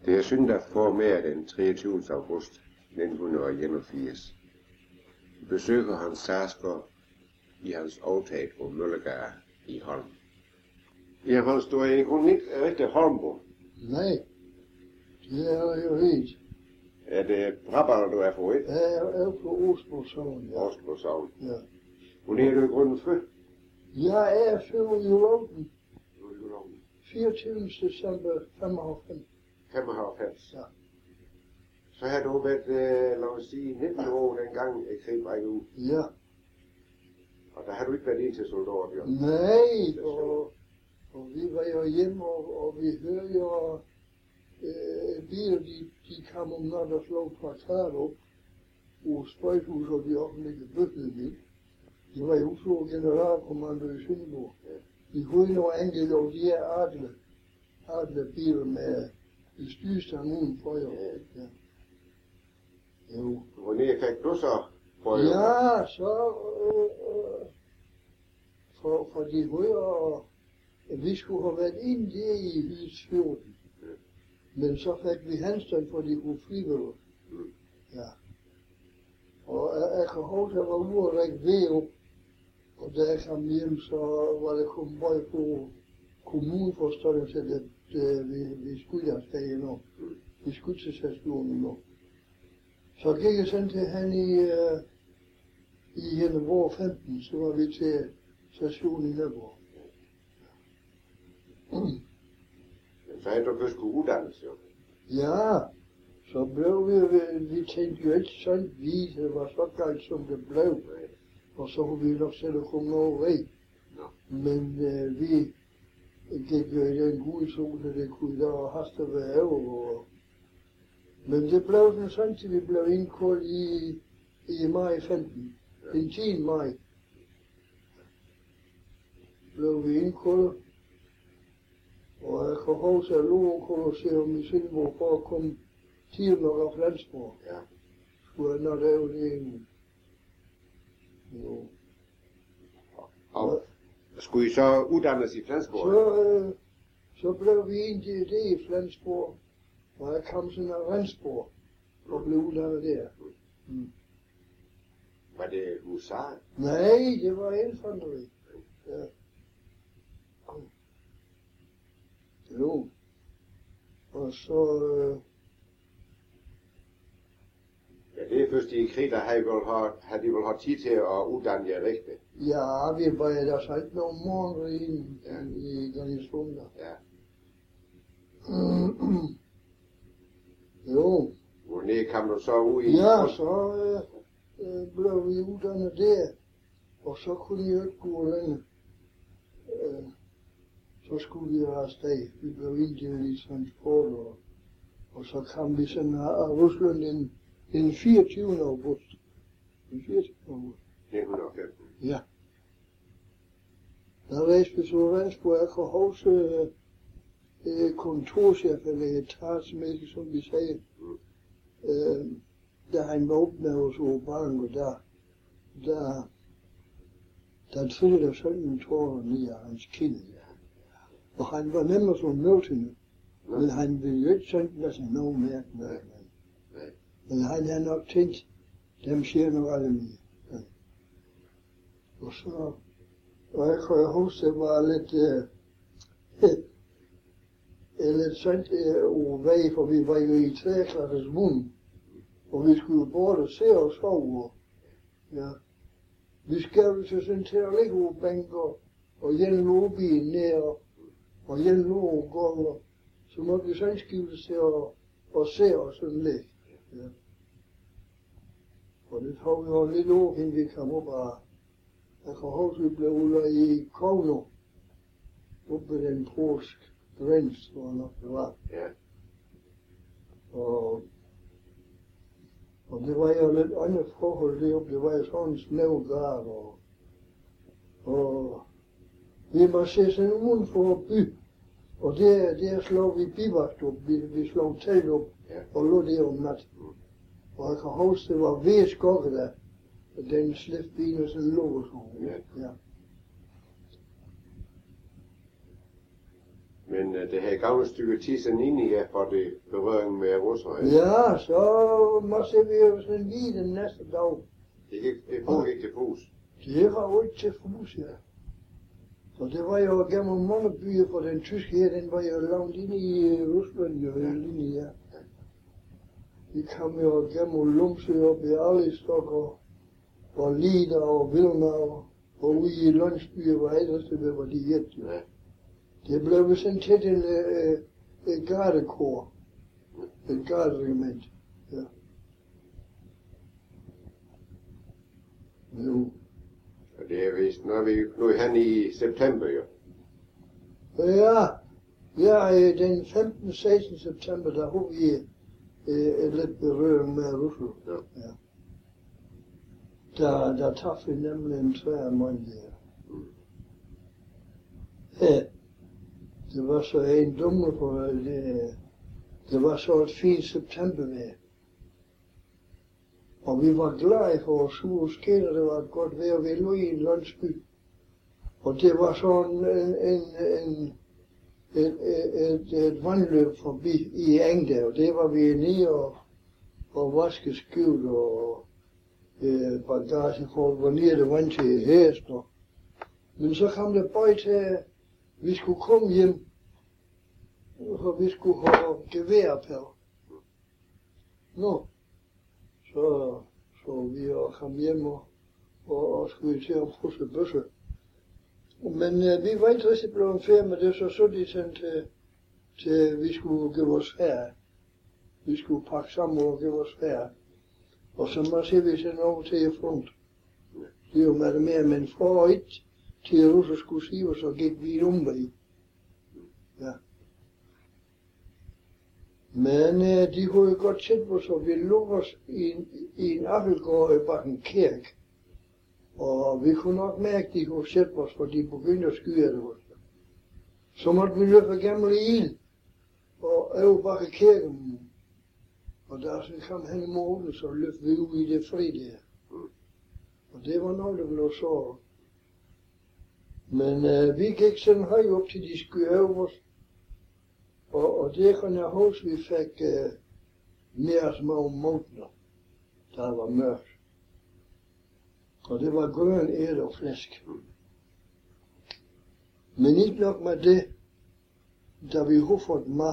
Det er søndag formiddag den 23. august 1981. Vi besøger Hans Sarsgaard i hans aftag på Møllegade i Holm. Ja, Hans, du er i grunden ikke rigtig Holmbo. Nej, det er jo helt. Er det Brabander, du er fra, ikke? Jeg er fra Oslo Sogn, ja. Oslo Sogn. Ja. Hvor er du i grunden født? Jeg er født i Jylland. 24. december 95. 95. Ja. Så har du været, lad os sige, 19 år dengang krig brækkede ud. Ja. Og der har du ikke været ind til soldater, Bjørn? Nej, og vi var jo hjemme, og vi hører jo biler, de kom om natten og slog plakat op på sprøjthus og de offentlige bygninger. De var jo slå generalkommando i Sønderborg. De kunne jo enkelt og de her adle biler med styrstang udenfor jo. Ja. Jo. Hvornår fik du så prøvet? Ja, så for de højere, vi skulle have været inde der i Hydsfjorden. Men så fik vi handstand for de kunne frivillige. Ja. Og jeg kan huske, at jeg var ude og række ved op. Og da jeg kom hjem, så var det kommet bare på kommuneforstående til, at vi skulle afsted endnu. Vi skulle til stationen endnu. Så gik jeg sådan til han i Henneborg 15, så var vi til stationen i Nøborg. Så havde du først kunne uddannes, jo. Ja, så blev vi tænkte jo ikke sådan lige, det var så galt som det blev. Og så kunne vi nok selv komme over ved. Men vi gik jo i den gode sol, så det kunne da haste være over. Men det blev sådan, til vi blev indkaldt i maj 15. Den 10. maj blev vi indkaldt. Og jeg kan huske, at Lovo-kolosseum i Sønderborg for at komme til nok af Flensborg. Ja. Skulle jeg nok lave det egentlig. Jo. Og skulle I så uddannes i Flensborg? Så blev vi egentlig det i Flensborg. Og jeg kom sådan af Rendsborg og blev uddannet der. Var det husar? Nej, det var infanteri. Ja. Jo. Og så... Ja, det er først i krig, der har de vel haft tid til at uddanne jer rigtigt. Ja, vi var der så ikke nogle måneder i garnisonen der. Ja. Jo. Hvornår kom du så ud i? Ja, så blev vi uddannet der. Og så kunne jeg jo ikke gå længere. Så skulle vi afsted. Vi blev inddelt i transport, og så kom vi sådan af Rusland den 24. august. Den 24. august. 1915. Ja. Der rejste vi så Rendsborg. Jeg kan huske kontorchef eller etatsmæssigt, som vi sagde. Da han var åbnet hos Obank, og der trillede der sådan en tårer ned af hans kind. Og han var nemmere som møvtende. Men han ville jo ikke sådan lade sig noget mærke med. Men han havde nok tænkt, dem siger nok alle mine. Ja. Og så, og jeg kan huske, det var lidt sådan over vej, for vi var jo i 3. klasses vund. Og vi skulle jo både se og sove. Ja. Vi skrev til sådan til at ligge over bænker, og hjælpe låbien ned, og hjælpe over gulvet. Så måtte vi sådan skifte til at se og sådan lidt. Ja. Og det tog vi jo lidt over, inden vi kom op af. Jeg kan huske, vi blev ude i Kovno, oppe ved den polske grænse, hvor nok det var. Ja. Og det var jo lidt andre forhold deroppe. Det var jo sådan en snævgard, og vi må se sådan uden for by. Og der slog vi bivagt op, vi slog telt op og lå der om nat. Og jeg kan huske, det var ved skokke der, og den slæftbil og sådan lå og sådan. Ja. Men det har gavnet et stykke tid siden ind i jer for det berøring med russere. Ja, så måtte vi jo sådan lige den næste dag. Det foregik til Fus. Det var jo ikke til Fus, ja. Og det var jo gennem mange byer, for den tyske her, den var jo langt inde i Rusland, jo inde i, ja. Vi kom jo gennem Lumsø op i Alistok og Lida og Vilna og ude i landsbyer, hvor ellers det var de hjælp, jo. Ja. Det blev sendt til et gardekor, et garderegiment, ja. Jo. Og det er vist, nu er han i september jo. Ja, den 15-16 september, der har vi et lidt berøring med Rusland. Ja. Der tabte vi nemlig en 3 måneder. Ja. Det var så en dumme, for det var så et fint septembervejr. Og vi var glade for at suge skin, og det var et godt vejr. Vi lå i en landsby. Og det var sådan et vandløb forbi i Engdal, og det var vi nede og vaske skjult og bagagefolk var nede, der vand til hester. Men så kom det bare til, at vi skulle komme hjem, for vi skulle have gevær på. Nå, så vi kom hjem og skulle til at pusse bøsse. Men vi var ikke rigtig blevet færdige med det, så de sendt til vi skulle give os ferie. Vi skulle pakke sammen og give os ferie. Og så må se, vi sendte over til front. Det er jo med det mere, men for et til russer skulle sige, og så gik vi om i. Ja. Men de kunne jo godt sætte på, så vi lå os i en affelgård i Bakken Kirke. Og vi kunne nok mærke, at de kunne sætte os, for de begyndte at skyde det. Så måtte vi løbe gamle ild og over Bakke Kirke. Og da så kom han i morgen, så løb vi ud i det fri der. Og det var noget, der blev så. Men vi gik sådan højt op til de skyer over os. Og det kan jeg huske, vi fik mere små måneder, der var mørkt. Og det var grøn ært og flæsk. Men ikke nok med det, da vi havde fået mad,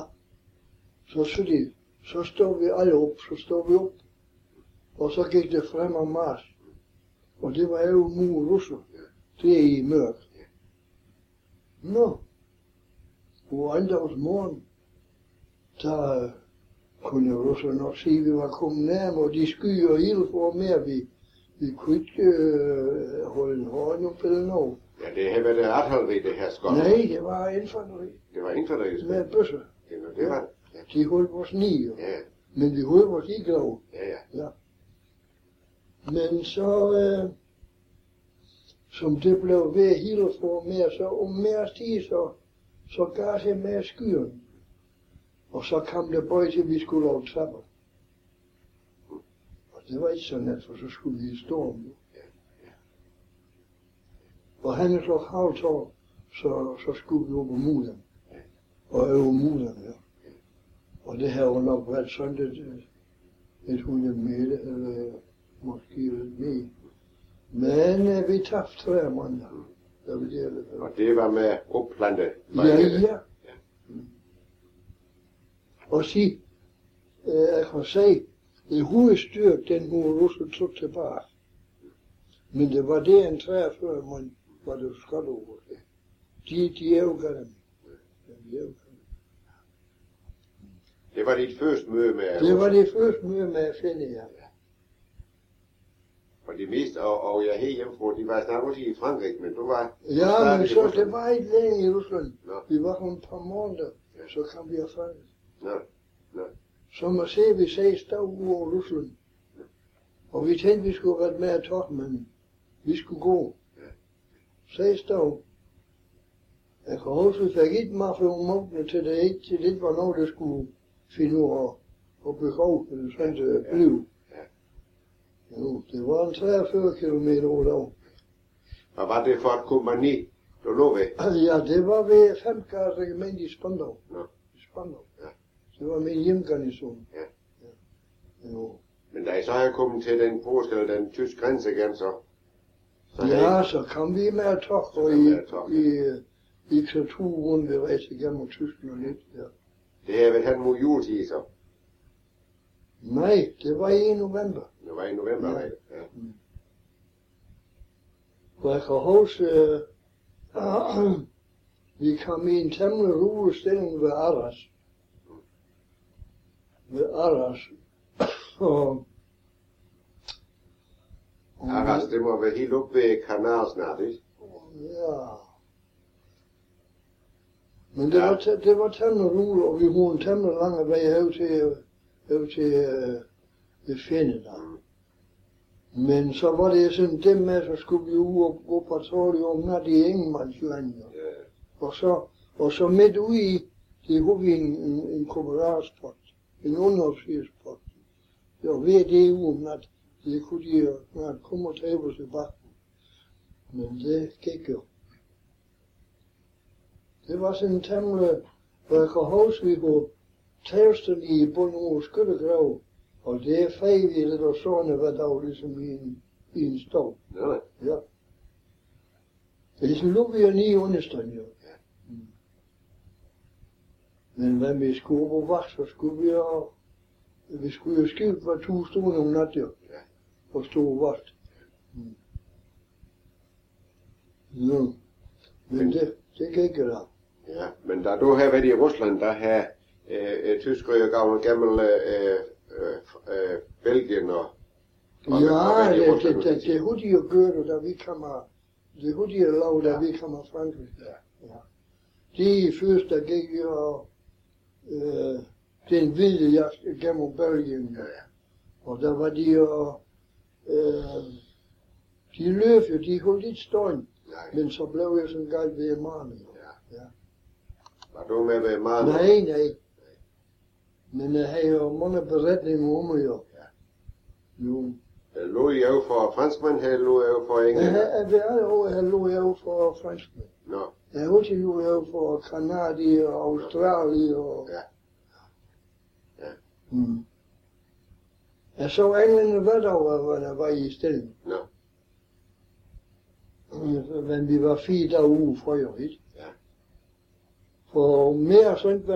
så stod vi alle op, og så gik det frem og march. Og det var jo mur russer, det er i mørk. Nå, og andags morgen, der kunne russer nok sige, at vi var kommet nærmere, og de skyer og ild for mere, vi kunne ikke holde en hånd op eller noget. Ja, det har været et artilleri, det her skånd. Nej, det var infanteri. Det var infanteri? Med bøsser. Det var. Ja. De holdt vores ni, jo. Ja. Men vi holdt vores iglov. Ja. Men så, som det blev ved hele for mere, så om mere tid, så gav det mere skyen. Og så kom det bare til, at vi skulle lave trapper. Og det var ikke så net, for så skulle vi i storm. Og han så halvtår, så skulle vi op på muren. Og over muren, ja. Og det har jo nok været sådan et 100 meter, eller måske lidt mere. Men vi tabte 3 måneder. Og det var med opplante? Ja. Og sig, jeg kan sige, det hovedstyrke, den kunne Rusland tog tilbage. Men det var det en 43 måneder, var det skot over. De ævgav dem. Det var dit første møde med... Det var det første møde med Fælde, ja. Og de mest, og jeg helt hjemmefra, de var snart også i Frankrig, men du var... Ja, men så det var ikke længe i Rusland. Nå. Vi var kun et par måneder, så kom vi herfra. Nå. Så må se, vi 6 dage over Rusland. Og vi tænkte, vi skulle være med at tog, men vi skulle gå. 6 dage. Jeg kan huske, vi fik ikke meget for måneder til det ikke, til det var noget, der skulle finde ud og begå, eller sådan til at blive. Jo, det var en 43 kilometer over dag. Og var det for et kompagni, Du lå ved? Ja, det var ved 5. regiment i Spandau. Nå. I Spandau. Ja. Det var min hjemgarnison. Ja. Jo. Men da I så er kommet til den polske eller den tyske grænse igen, så Ja, så kom vi med tog, og i gik så 2 rundt ved rejse igennem Tyskland og lidt, ja. det her ved han mod juletid, så. Nej, det var i november. Det var i november, Ja. ja. Ja. For jeg kan huske, vi kom i en temmelig rolig stilling ved Arras. Ved Arras. og Arras, det må være helt op ved kanalen snart, ikke? ja. Men det var temmelig roligt, og vi havde en temmelig lang vej ud til fjenden der. Men så var det sådan det med, så skulle vi ud og gå patrulje om nat i Ingemannsland. Ja. Og så midt ude i, det havde vi en kommerarspost, en underofficerspost. Det var ved det ude om nat. Det kunne de jo snart komme og tage os i bakken. Men det gik jo. Det var sådan en temmelig, hvor jeg kan huske, vi kunne tævsten i bunden af skyttegrav. Og det er fejligt, og sådan hver dag, ligesom i en stov. Nå, Ja. Ellers lå vi jo 9 understønd, jo. Ja. Men hvad vi skulle på vagt, så skulle vi skulle jo skifte hver 2 stunder om nat, jo. Ja. Og stå på vagt. Ja. Men det gik jo da. Ja, men da du har været i Rusland, der har tyskere jo gav en gammel Belgien og Ja, Rusland, det havde de jo gjort, da vi kom af, det havde de jo lavet, da vi kom af Frankrig. Ja. De første, der gik jo den vilde jagt gennem Belgien. Ja. Og der var de jo, de løb jo, de holdt lidt støjen, men så blev jeg sådan galt ved Mali. Ja. Ja. Var du med ved meget? Nej. Men jeg havde jo mange beretninger om jo. Ja. Jo. Lå I jo for franskmænd, eller lå I jo for englænder? Jeg lå jo for franskmænd. Nå. Jeg lå jo for Kanadier og Australier og... Ja. Ja. Mm. Jeg så englænder hver dag, hvor jeg var i stilling. Nå. Men vi var 4 dage uge fra jo, ikke? Ja. For mere sådan,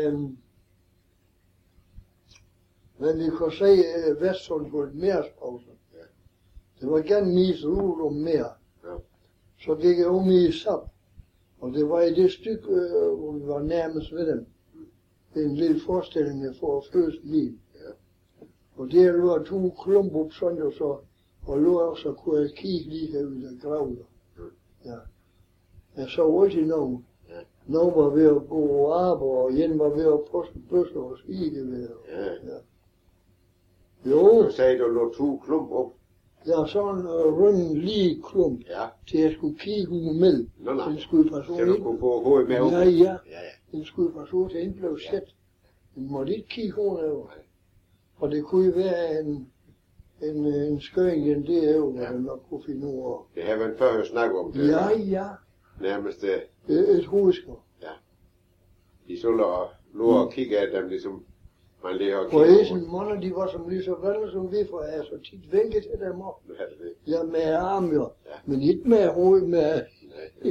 men vi kunne se Vestsund på et merespause. Ja. Det var gerne mis ud om mere. Ja. Så gik jeg om i SAP. Og det var i det stykke, hvor vi var nærmest ved dem. En lille forestilling for første liv. Ja. Og der lå 2 klumper op sådan og så, og lå også, kunne jeg kigge lige herude af graven. Ja. Jeg så altid nogen. Ja. Nogen var ved at gå og arbejde, og en var ved at poste bøsser og skigevær. Ja. Jo, Du sagde, du lå 2 klump op. der sådan en rund lige klump, Ja. til jeg skulle kigge ud med. Nå. Den skulle passe Så du ind. kunne få hovedet med op. Ja. Ja. Den skulle passe ud til den blev sæt. Den måtte ikke kigge over. Og det kunne jo være en skøring en derovre, hvor den nok kunne finde over. Det har man før jo snakket om. Det Ja. Nærmest Et hovedskår. de så lå og kigge af dem, ligesom man lige har Og kigget Esen Monner, de var som lige så vælge som vi, for jeg er så tit vinket til dem op. Nu havde det. Ja, med arm jo. Ja. Men ikke med hovedet med. Nej.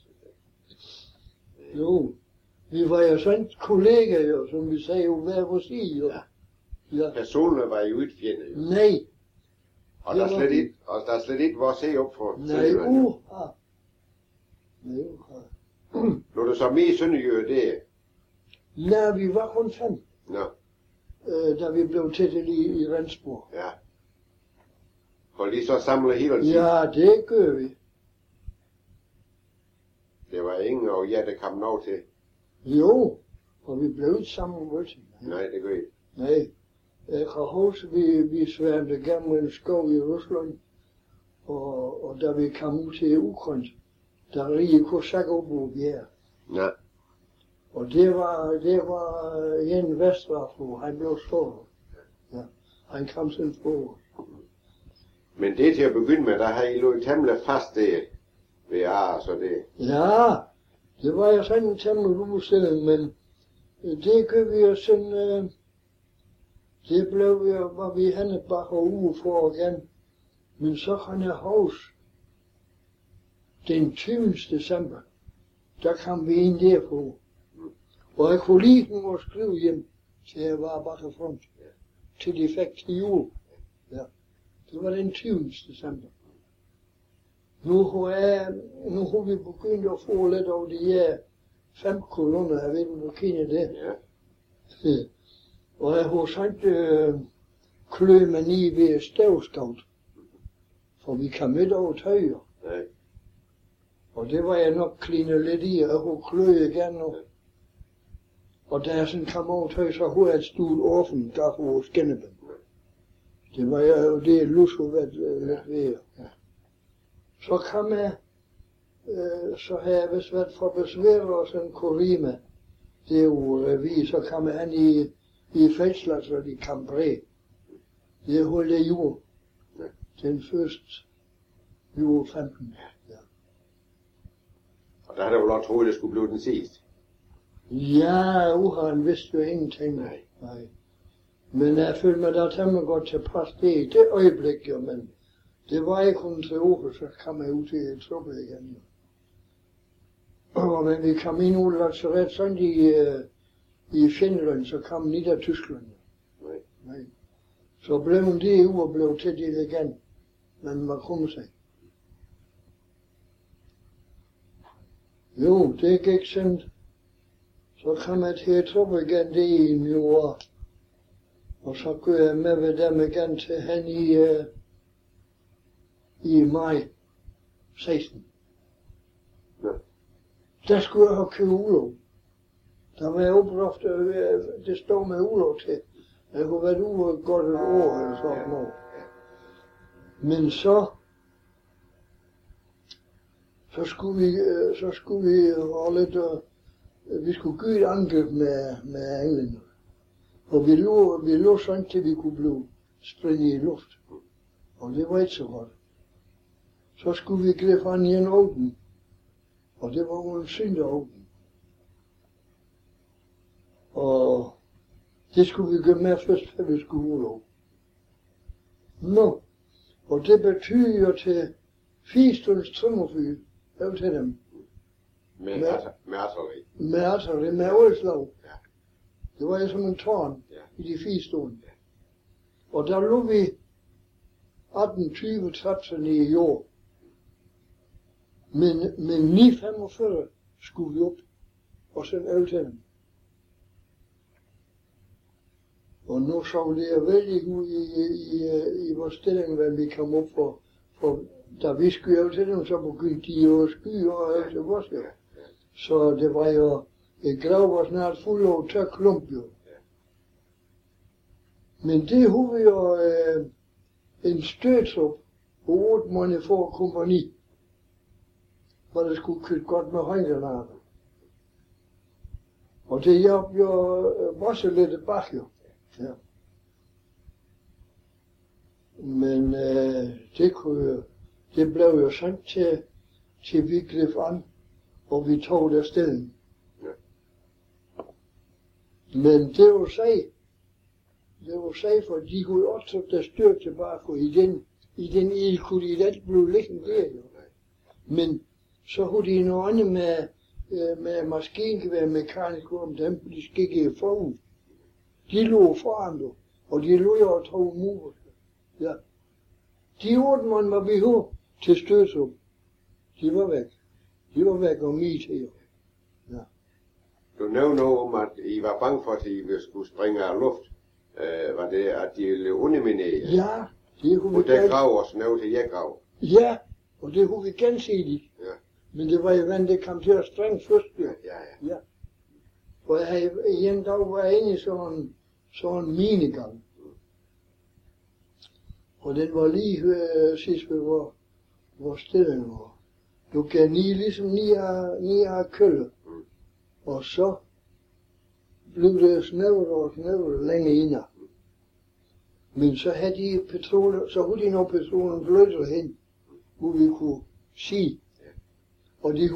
Jo. Vi var jo sådan kollegaer jo, som vi sagde jo hver vores side jo. Ja. Personerne var jo ikke fjende. Jo. Nej. Og der er slet ikke vores se op for Nej, Sønderjylland. Nej, Nu er du så med i Sønderjylland, det er. Nej, vi var kun 5, Nå, da vi blev tættet i Rendsborg. ja. Og lige så samlet hele tiden. Ja, det gør vi. Det var ingen og der kom noget til. Jo, og vi blev ikke sammen med ting. Nej, det gør I. Nej. Jeg kan huske, vi sværmte gennem en skov i Rusland, og da vi kom ud til Ukraine, der rige kosakker op på bjerg. Nej. Og det var en Vestraflo, han blev slået. Ja, han kom sådan på. Men det til at begynde med, der har I lå temmelig fast det. ved Ar, så det. Ja, det var jo sådan en temmelig udstilling, men det gør vi jo sådan, det blev jo, var vi henne bare uge for igen. Men så kan jeg huske, den 20. december, der kom vi ind derpå. Og jeg kunne lige nu at skrive hjem, til jeg var bare front, til de fik til jul. Ja, det var den 20. december. Nu har vi begyndt at få lidt over de her 5 kolonner, jeg ved ikke, om du kender det. Ja. Og jeg har sådan klø mig lige ved støvskovt, for vi kan midt over tøjer. Nej. Og det var jeg nok klinet lidt i, og jeg har klø igen nu. Og da jeg sådan kom over tøj, så har jeg et stort åben, der på skinneben. Det var jo det, lus har været lidt ved. Ja. Så kom jeg, så havde jeg vist været for besvær og sådan korime. Det er jo revy, så kom jeg hen i fængslet, og i Cambrai. Det holdt jeg jul. Den første jul 15. Ja. Og der havde du vel også troet, det skulle blive den sidste. Ja, han vidste jo ingenting. Nej. Men jeg følte mig da temmelig godt tilpas det i det øjeblik, jo, men det var ikke kun til uge, så kom jeg ud til et truppe igen. Og men vi kom ind ud lazaret sådan i Finland, så kom ned af Tyskland. Nej. Så blev hun det uge og blev til det igen, men man kunne sig. Jo, det gik sådan. Så kom jeg til et truppe igen, det i en år. Og så går jeg med ved dem igen til hen i maj 16. Ja. Der skulle jeg have købt ulo. Der var jeg opdraget, det stod med ulo til. Jeg kunne været ude godt et år eller sådan noget. Men så skulle vi holde lidt, vi skulle gøre et angreb med englænder. Og vi lå sådan til vi kunne blive springet i luft. Og det var ikke så godt. Så skulle vi gribe an i en åben. Og det var jo en syndeåben. Og det skulle vi gøre med først, før vi skulle ud. Nå, og det betyder jo til 4 stunders trommerfyr, det til dem. Med artilleri. Med artilleri, med ålslag. Ja. Det var jo som en tårn i de 4 stunder. Ja. Og der lå vi 18-20 trapser i jord. Men 9:45 skulle vi op og sende øl til dem. Og nu så det vældig ud i vores stilling, hvad vi kom op for da vi skulle øl til dem, så begyndte de jo at skyde og øl til vores jo. Så det var jo, et grav var snart fuld af tør klump jo. Men det havde vi jo en stødtrup på 8 måneder for kompagni, hvor det skulle købe godt med håndgranater. Og det hjalp jo også lidt bag jo. Ja. Men det blev jo sådan til vi greb an, og vi tog der stilling. Men det var sag, for de kunne også der styr tilbage, for i den ild kunne de ikke blive liggende der jo. Men så havde de noget andet med maskingevær, mekanisk om dem, de skikkede forud. De lå foran du, og de lå jo og tog mur. Ja. De 8 måneder var vi her til stødsup. De var væk. De var væk og mit her. Ja. Du nævnte noget om, at I var bange for, at I skulle springe af luft. Var det, at de ville underminere? Ja, det kunne vi og der grav også nævnt til jeg grav. Ja, og det kunne vi gensidigt. Ja. Men det var jo, hvordan det kom til at springe først. Ja. For jeg havde en dag var inde i sådan en minegang. Og den var lige sidst ved hvor stilling var. Du kan ligesom ni af kølle. Og så blev det snævret længe inde. Men så havde de petroleum, så havde de noget petroleum flyttet hen, hvor vi kunne sige. Og de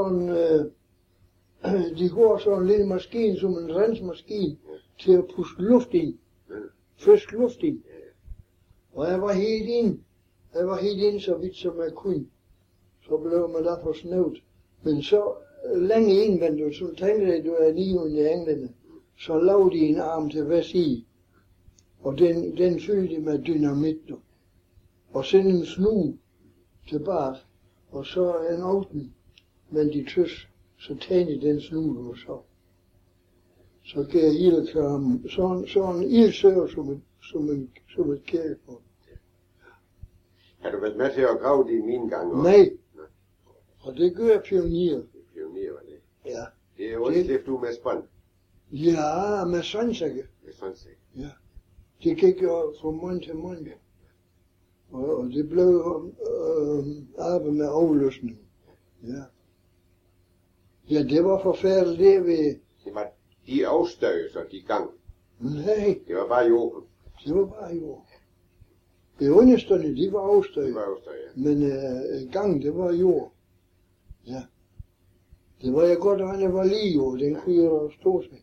har sådan en lille maskine, som en rensmaskine, til at puste luft ind. Frisk luft ind. Og jeg var helt inde så vidt som jeg kunne. Så blev man derfor snøvt. Men så længe indvendt, så tænkte jeg, at du er lige under englene. Så lavede de en arm til hver side. Og den fyldte de med dynamit. Og sendte en snu tilbage. Og så en åbning. Men de tøs, så tændte den snu, og så gav jeg ildekram. Så en ildsøv som et kirkegård. Har du været med til at grave dine mine gange? Nej. Og det gør pionerer. Pionerer var det. Ja. Det er jo også det, du med spand. Ja, med sandsække. Med sandsække. Ja. Det gik jo fra mund til mund. Og det blev arbejde med afløsning. Ja. Ja, det var forfærdeligt det ved... Det var de afstøjelser, de gang. Nej. Det var bare jorden. Det var bare jord. Det understående, de var afstøjet. Det var afstøjet, ja. Men gang, det var jord. Ja. Det var jeg godt, at det var lige jord. Den kunne jo stå sig.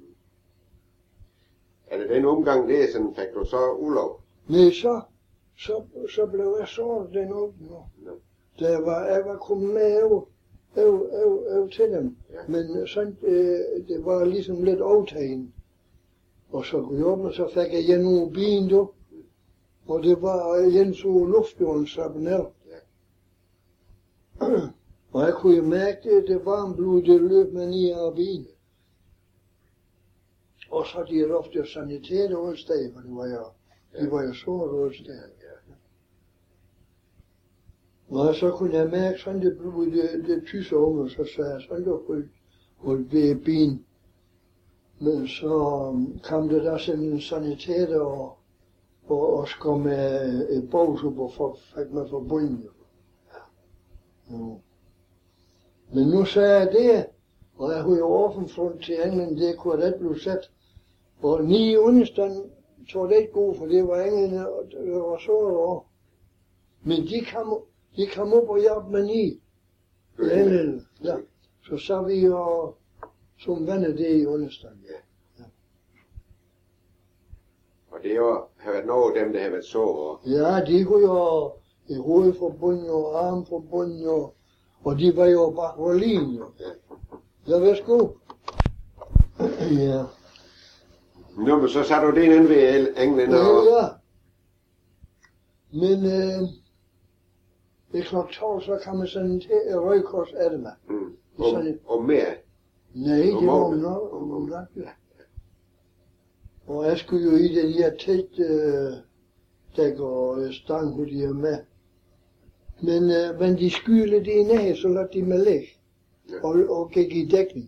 Er det den omgang, det er sådan, fik du så ulov? Nej, så blev jeg såret den åbne. Da jeg var kommet med over til dem. Ja. Men sådan, det var ligesom lidt overtagen. Og så kunne jeg åbne, så fik jeg igen nogle ben, du. Og det var igen så luftjorden slappet ned. Ja. Og jeg kunne jo mærke det varme blod, det løb med ned af ben. Og så de ofte sanitære årsdag, for det var jo såret årsdag. Og så kunne jeg mærke sådan det blod, det tysse unge, så sagde jeg sådan, det holdt ved ben. Men så kom det der sådan en sanitære og skrev med et bogsup og fik mig forbundet. Ja. Men nu sagde jeg det, og jeg havde jo offentligt til England, det kunne jeg ikke blive sat. Og 9 understand tog det ikke god, for det var englene, og det var så over. Men de kom op og hjalp med 9. Englænderne, ja. Så vi jo som venner det i understand. Ja. Og det har været nogle af dem, der har været såret. Ja, de kunne jo i hovedforbundet og armforbundet, og de var jo bag vor linje. Ja, værsgo. Ja. Nå, men så satte du den ind ved englænder og... Ja. Men det er klokken 12, så kan man sådan til røgkors af det med. Og mere? Nej, det var om nok, ja. Og jeg skulle jo i den her telt, der går stang, hvor de er med. Men de skylede det ned, så lade de mig ligge. Og gik i dækning.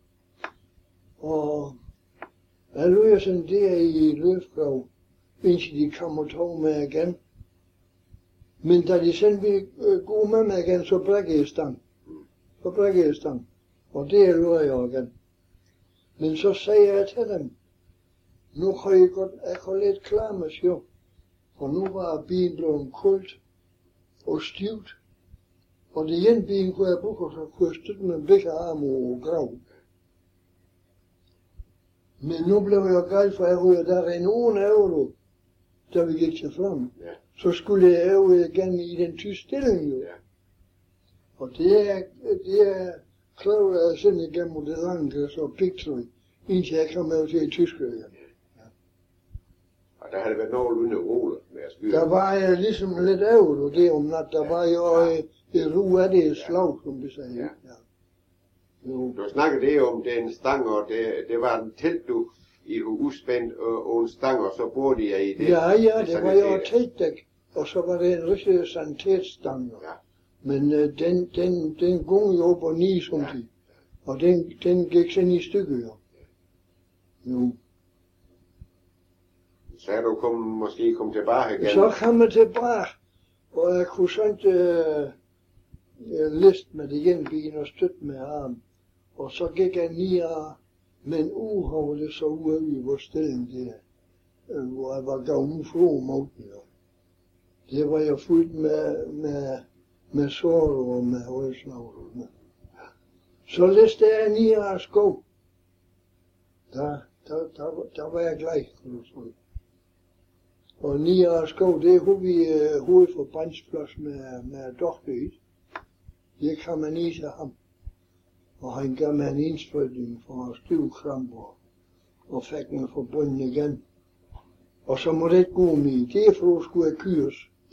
Og jeg løb sådan der i løbsgrav, indtil de kom og tog mig igen. Men da de sådan ville gå med mig igen, så brækkede jeg stang. Og det løb jeg igen. Men så sagde jeg til dem, nu har jeg godt lidt klar med sjov. For nu var ben blevet koldt og stivt. Og det ene ben kunne jeg bruge, så kunne jeg støtte med begge arme og grav. Men nu blev jeg galt, for jeg havde der en ugen euro, da vi gik til frem. Ja. Så skulle jeg øve igen i den tyske stilling jo. Ja. Og det er klaret jeg sådan igennem det lange, så pigtøj, indtil jeg kom over til Tyskland. Ja. Og der havde været nogenlunde roligt med at skyde. Der var jeg ligesom lidt øvet det om nat, der var jo et ru af det slag, som vi sagde. Ja. Du snakkede det om den stang, og det var en telt, du i udspændt og en stang, og så boede de i det. Ja, det var jo et teltdæk, og så var det en rigtig sanitetsstang. Ja. Men den gong jo op og ned, som de. Og den gik sådan i stykker, jo. Jo. Så er du måske kom tilbage igen? Så kom jeg tilbage, og jeg kunne sådan liste med det ene ben og støtte med arm. Og så gik jeg ned med en uge, hvor det så ude i vores stilling der, hvor jeg var gav nu fra moten. Det var jo fuldt med med sår og med rødsnavl. Så læste jeg Niras skov. Der var jeg glad, kan du tro. Og Niras skov, det er hovedforbandsplads med doktor i. Det kan man i til ham. Og han gav mig en indsprøjtning for stivkramper og fik mig forbundet igen. Og så må det ikke gå med. Det er for at skulle kyres.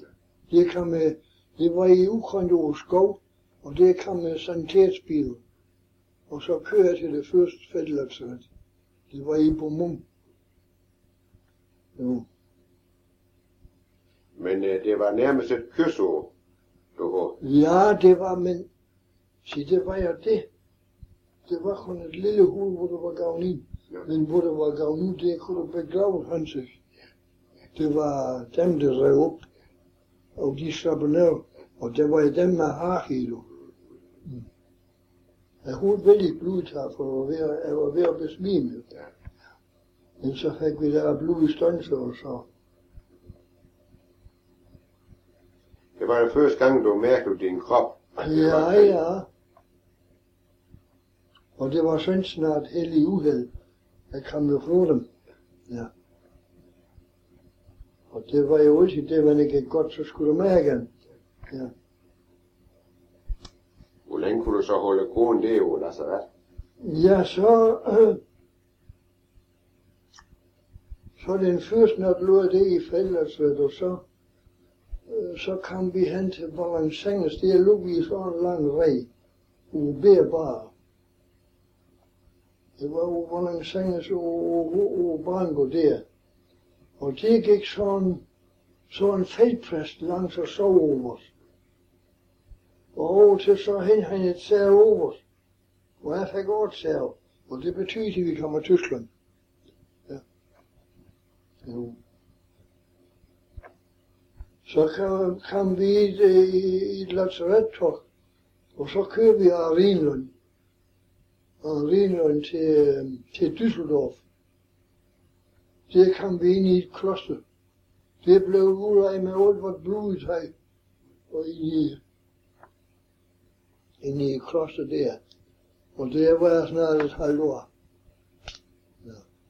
Det var i Ukraine skov, og det kom med sanitetsbil. Og så kører jeg til det første feltladsret. Det var i Bomum. Jo. Men det var nærmest et kysord, du har. Ja, det var, men det var jo det. Det var kun et lille hul, hvor der var gavn i. Ja. Men hvor der var gavn ud, det kunne du begrave han sig. Det var dem, der rev op. Og de slappede ned. Og det var jo dem med hak i, du. Jeg havde vældig blod her, for jeg var ved at besvime. Ja. Men så fik vi der blod i stånser og så. Det var den første gang, du mærkede din krop. Ja. Og det var sådan snart hellig uheld. Jeg kom jo fra dem. Ja. Og det var jo altid det, man ikke godt, så skulle du med igen. Ja. Hvor længe kunne du så holde gåen det jo, lazaret? Ja, så den første nat lå det i fællesret, og så kom vi hen til Balansenges. Der lå vi i sådan en lang ræg, ubærbare. Det var jo Balansenges og Brango der. Og det gik sådan en feltpræst langs og sov over os. Og over til så hen han et sær over os. Og jeg fik også sær. Og det betyder, at vi kommer til Tyskland. Ja. Jo. Så kom vi i et lazarettog. Og så kører vi af Rhinlund til Düsseldorf. Der kom vi ind i et kloster. Det blev udrejet med alt vort blodet her. Og ind i et kloster der. Og der var jeg snart et halvt år. Ja.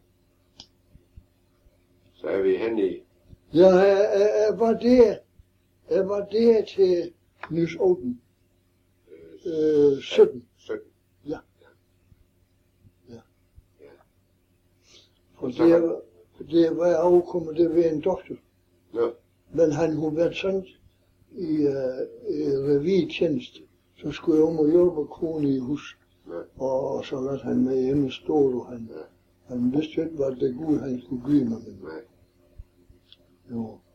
Så er vi hen i... Ja, jeg var der til Nys Oden. 17. 17. Ja. Ja. Ja. Og der var jeg afkommet, det var en doktor. Ja. Men han havde været sendt i revytjeneste. Så skulle jeg om at hjælpe kone i hus. Ja. Og så lade han med hjemme stå, og han vidste ikke, hvad det Gud han skulle give mig. Jo.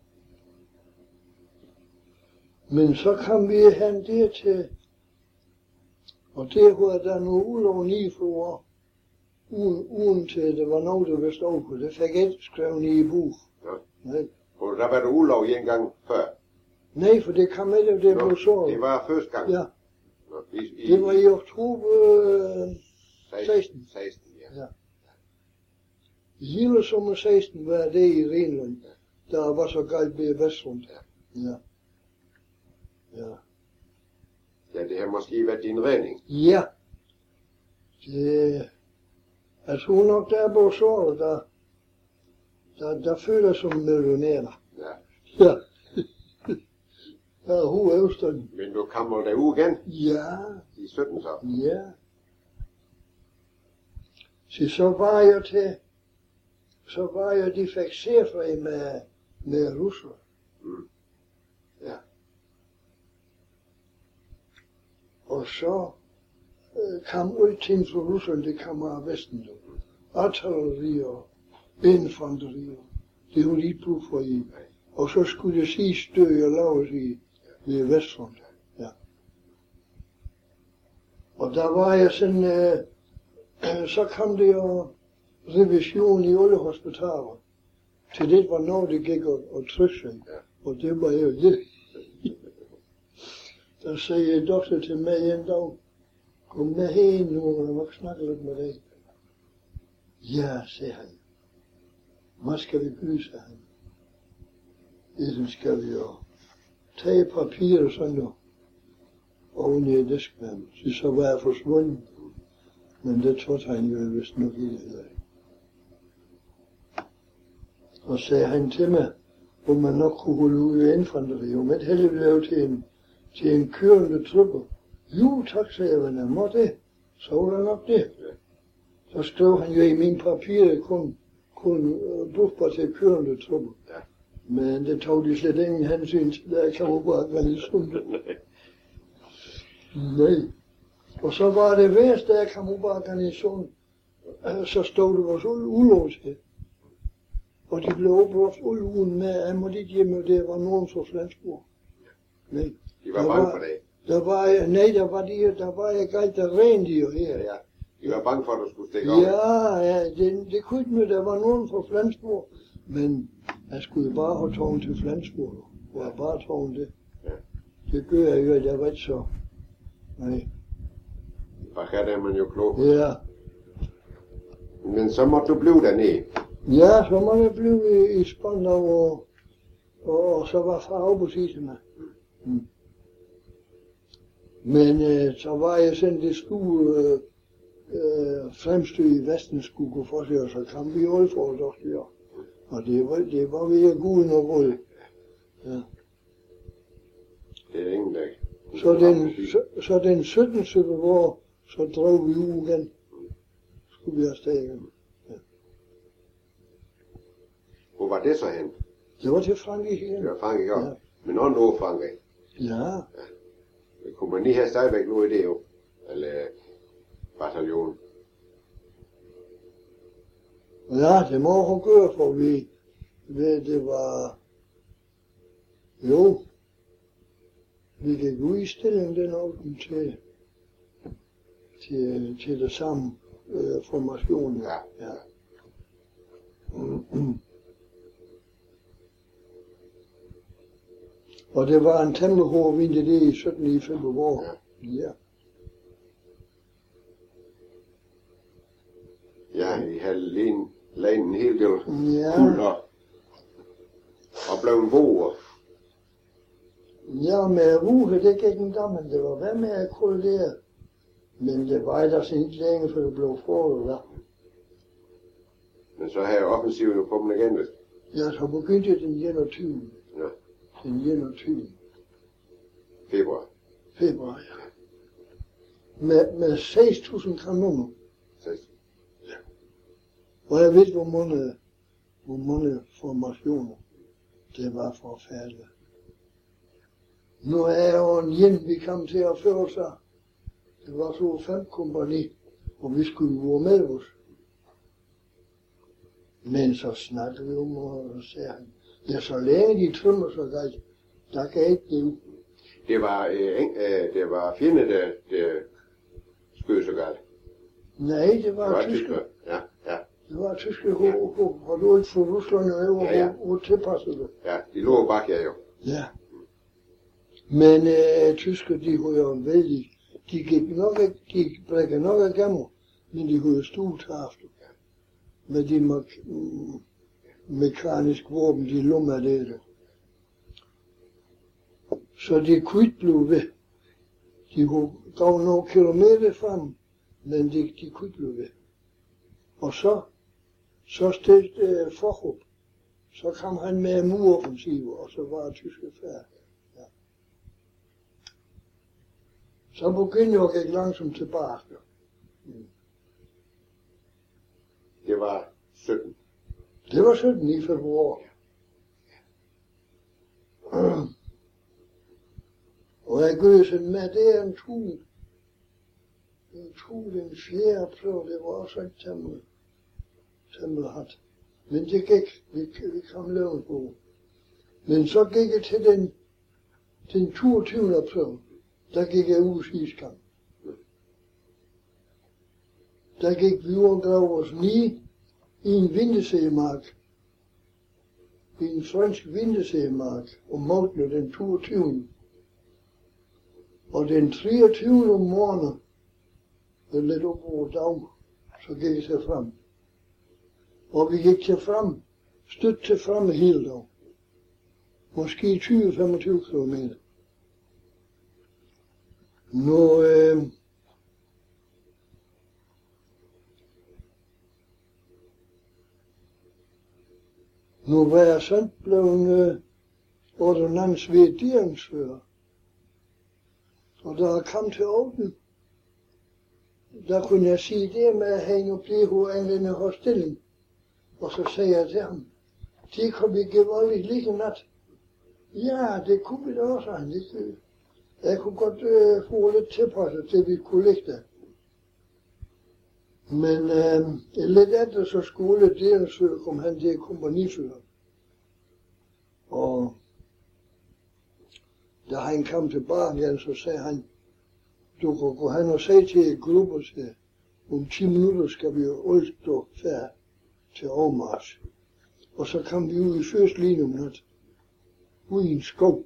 Men så kom vi hen der til, og der var der nogle ulov 9 år, uden til det var noget, der var stået på. Det fik jeg ikke skrevet i bog. Ja. Nej. Og der var du ulov en gang før? Nej, for det kom ikke, det blev så. Det var første gang? Ja. Det var i oktober 16. 16, ja. I hele sommer 16 var det i Rhinlund. Der var så galt ved Vestrund. Ja. Ja, det har måske været din redning. Ja. Jeg tror nok, der er på såret, der føler som millionærer. Ja. Der er hovedøvstanden. Men du kommer derud igen? Ja. I 17 så? Ja. Så var jeg de fik serfri med Rusland. Mm. Ja. Og så kom alting fra Rusland, det kom af Vesten. Artilleri og infanteri, det var lige brug for i. Og så skulle det sige støj og laves i Vestfront. Ja. Og der var jeg sådan, så kom det jo revision i alle hospitaler. Til det var noget, det gik og trykke sig. Og det var jo det. Der sagde doktor til mig en dag, kom med hen nu, og jeg må snakke lidt med dig. Ja, sagde han. Hvad skal vi gøre, sagde han. Det skal vi jo tage papir og sådan noget. oven i diskmanden. Så var jeg forsvundet. Men det trodde han jo vist nok ikke. Og sagde han til mig, hvor man nok kunne holde ud i infanteri, om et helvede til en kørende truppe. Jo, tak, sagde jeg, men må det. Så var det nok det. Så skrev han jo i mine papirer kun brugbar til kørende truppe. Men det tog de slet ingen hensyn til, der kan jo bare garnisonen. Nej. Og så var det værste, der kom ud af garnisonen, så stod det vores ulås her. Og de blev opbrugt ugen med, at jeg måtte ikke hjemme, det var nogen fra Flensborg. Nej. De var bange for det? Der var jeg galt der rendyr her. Ja. De var bange for, at du skulle stikke op? Ja, det kunne ikke, der var nogen fra Flensborg. Men jeg skulle bare have taget til Flensborg, og jeg bare taget det. Ja. Det gør jeg jo, at jeg var ikke så. Nej. Og her er man jo klog. Ja. Men så måtte du blive dernede? Ja, så måtte jeg blive i Spandau, og så var far oppe og sige til mig. Men så var jeg sendt det skue fremstød i Vesten skulle gå for sig, og så kom vi i Aalborg også der. Og det var ved at gå ind og rulle. Ja. Det er ingen dag. Så den 17. februar, så drog vi ud igen. Skulle vi afsted igen. Ja. Hvor var det så hen? Det var til Frankrig igen. Det var Frankrig også? Ja. Men også over Frankrig? Ja. Kunne man lige have stadigvæk nu i det jo? Eller bataljon? Ja, det må hun gøre, for det var, jo, vi gik ud i stilling den åben til det samme formation. Ja. Og det var en temmelig hård vinter det i 17. februar. Ja. Ja, I havde laget en hel del kulder og blev en våger. Ja, med ruhe, det gik en dag, men det var hvad med at kollidere. Men det var der sådan ikke længe, for det blev forholdet der. Men så havde offensiven jo kommet igen, vist? Ja, så begyndte den 21. Ja. Den 21. Februar, ja. Med 6.000 kanoner. 6. Ja. Og jeg ved, hvor mange formationer det var forfærdeligt. Nu er jo en hjem, vi kom til at føre sig. Det var så 5 kompagni, og vi skulle gå med os. Men så snakkede vi om, og sagde han, ja, så længe de tømmer så galt, der kan ikke det. Det var fjende, der skød så galt. Nej, det var tyske. Ja. Det var tyske, og du ikke for Rusland og tilpassede det. Ja, de lå bak jer jo. Ja. Men tysker, de havde jo en vældig, de brækker nok af gamle, men de havde stort aften. Med de mekaniske våben, de lummer det. Så de kunne ikke blive ved. De kunne gå nogle kilometer frem, men de kunne ikke blive ved. Og så stillede Fochup. Så kom han med muroffensiver, og så var tyske færdig. Ja. Så begyndte jeg at gå langsomt tilbage. Det var 17. Det var 17 i februar. Og jeg gør sådan med, det er en tog den 4. april, det var også ikke temmelig hat. Men det gik, vi kom løven på. Men så gik jeg til den 22. april, der gik jeg ud i iskamp. Der gik vi ud og gav os 9 i en vintersægemark. I en fransk vintersægemark om morgenen den 22. Og den 23. om morgenen, lidt op over dag, så gik jeg til frem. Og vi gik til frem, stødt til frem hele dagen. Måske 20-25 kilometer. Nu var jeg sådan blevet ordonnansvederingsfører. Og da jeg kom til Olden, der kunne jeg sige det med, at han jo blev anvendt hos stilling. Og så sagde jeg til ham, det kunne vi gevaldigt lige nat. Ja, det kunne vi da også, han. Jeg kunne godt få lidt tilpasset til, vi kunne ligge der. Men lidt efter så skulle deringsfører kom han til kompagnifører. Og da han kom tilbage igen, så sagde han, du kan gå hen og sige til gruppen, om 10 minutter skal vi jo alle stå færdig til overmarsch. Og så kom vi ud i første linje om nat, ude i en skov.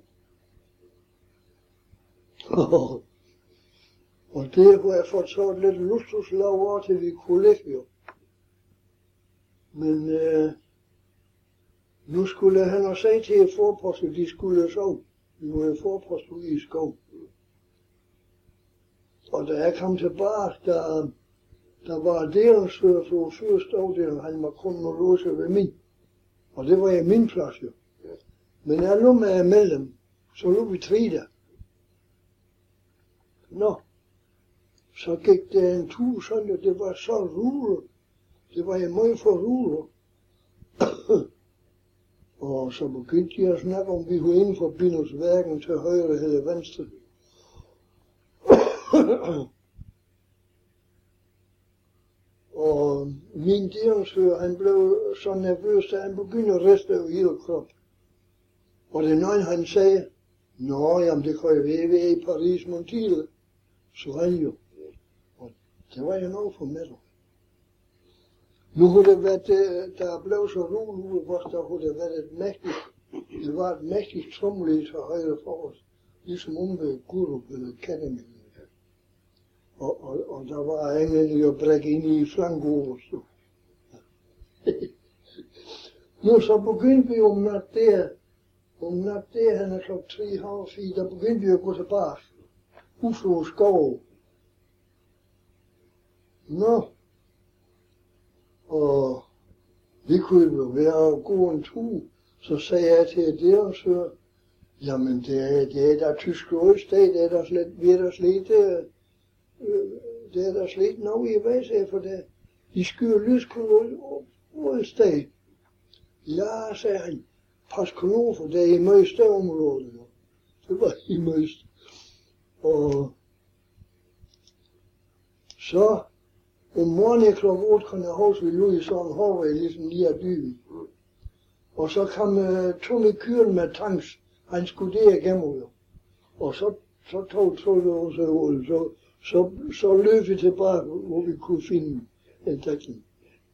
Og det kunne jeg fået så lidt luksuslag over, til vi kunne ligge jo. Men nu skulle han og sige til forposten, at de skulle sove. Vi var i forpost ude i skov. Og da jeg kom tilbage, der var deringsfører for første afdeling, han var kun noget låse ved min. Og det var i min plads jo. Men jeg lå med mellem, så lå vi 3 der. Nå, så gik det en tur sådan, og det var så ruller. Det var jeg meget for ruller. Og så begyndte jeg at snakke om, vi kunne inden for bindsværken til højre eller venstre. Og min deringsfører, han blev så nervøs, at han begyndte at riste over hele kroppen. Og det nøgne han sagde, nå, jamen det kan jo være i Paris Montille. Så han jo. Og det var jo noget for mig. Nu har det været, der blev så roligt ude, hvor der har det været det var et mægtigt trommeligt til højre for os. Ligesom om ved Gurup eller Academy. Og der var englænder jo brækket ind i flanken. Nu så begyndte vi om nat der, han er klokken 3:30, der begyndte vi at gå tilbage. Ufro skov. Nå. Og vi kunne jo være og gå en tur. Så sagde jeg til deringsfører, jamen det er der tyske øststat, det er der slet, det er der slet noget i vej, for det. De skyder lyskanoner ud sted. Ja, sagde han, pas kanoner, for det er i møste området. Det var i møste. Og så om morgenen klokken 8 kunne jeg huske, vi lå i sådan en hårvej, ligesom lige af dyben. Og så kom Tommy Kyren med tanks, han skulle der igennem jo. Og så tog trykket over sig, så løb vi tilbage, hvor vi kunne finde en dækning.